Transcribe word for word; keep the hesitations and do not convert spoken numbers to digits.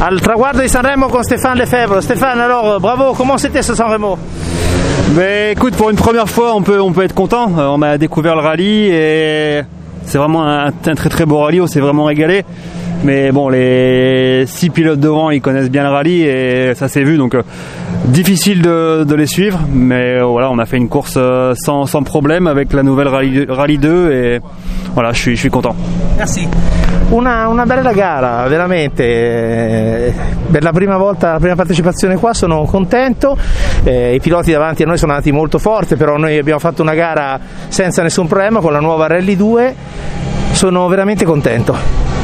al traguardo di Sanremo con Stéphane Lefebvre. Stéphane, alors bravo, comment c'était ce Sanremo? Mais écoute, pour une première fois, on peut, on peut être content. Euh, on a découvert le rallye et c'est vraiment un, un très très beau rallye. On s'est vraiment régalé. Mais bon, les six pilotes devant, ils connaissent bien le rallye et ça s'est vu. Donc euh, difficile de, de les suivre. Mais euh, voilà, on a fait une course euh, sans, sans problème avec la nouvelle rallye, rallye deux et voilà, je suis, je suis content. Merci. Una, una bella gara, veramente, per la prima volta, la prima partecipazione qua, sono contento, eh, i piloti davanti a noi sono andati molto forte, però noi abbiamo fatto una gara senza nessun problema con la nuova Rally due, sono veramente contento.